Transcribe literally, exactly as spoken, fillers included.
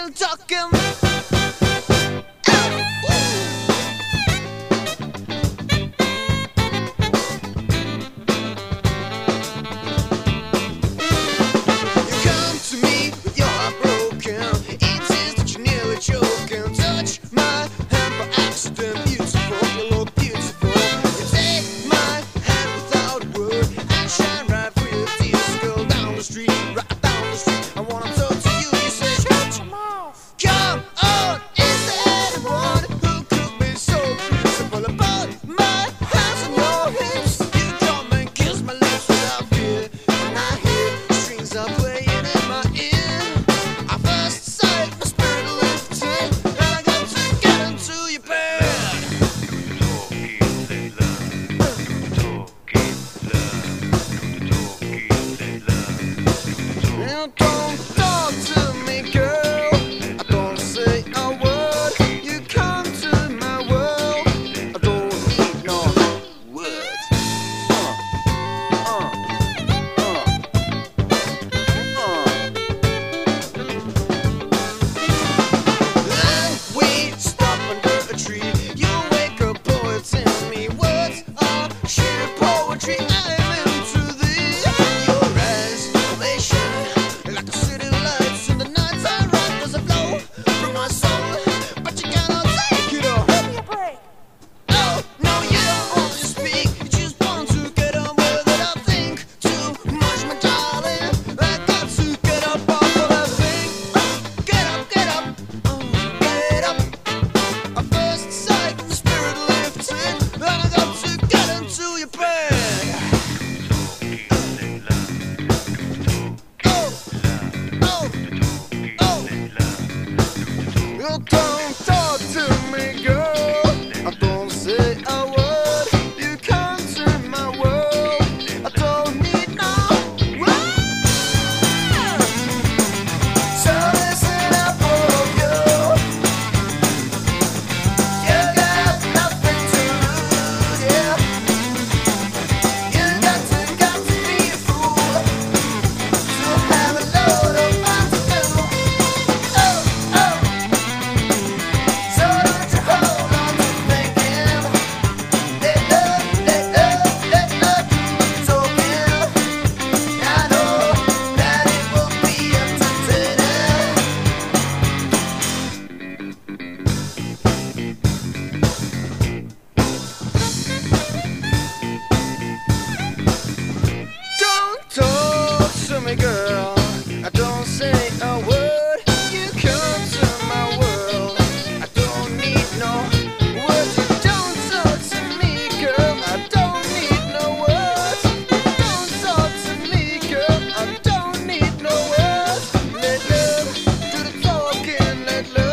still talking. Choking, touch my hand by accident. Beautiful, you look beautiful. You take my hand without a word and shine right through your tears. Girl, down the street, right down the street. I wanna talk to you. You say, shut your mouth. Come on, is there anyone who could be so beautiful? I put my hands on your hips. You come and kiss my lips without fear, and I hear strings are playing in my ear. I first sight my spirit. Don't talk to me, girl. I don't say a word. You come to my world. I don't need no words. Uh, uh, uh, uh. And we stop under a tree. You wake up poets in me. Words are sheer poetry. I'm into thee. Your eyes, they shine like the city lights in the night time. Right does a flow from my soul, but you cannot take it all. Give me a break. Oh, no, you don't want to speak. You just want to get on with it. I think too much, my darling. I got to get up off of that thing. Oh, get up, get up, oh, get up. At first sight, the spirit lifted, and I got to get into your bed. You don't talk to me, girl. I don't say a word. You come to my world. I don't need no words. So listen up, all of you. You got nothing to lose, yeah. You got to, got to be a fool to have a load of fun to do. Oh, oh. So don't you hold on to thinking. Let love, let love, let love do the talking. I know that it will be entertaining. Don't talk to me, girl. I don't say a word. You come to my world. I don't need no words. You don't talk to me, girl. I don't need no words. Don't talk to me, girl. I don't need no words. Let love do the talking. Let love.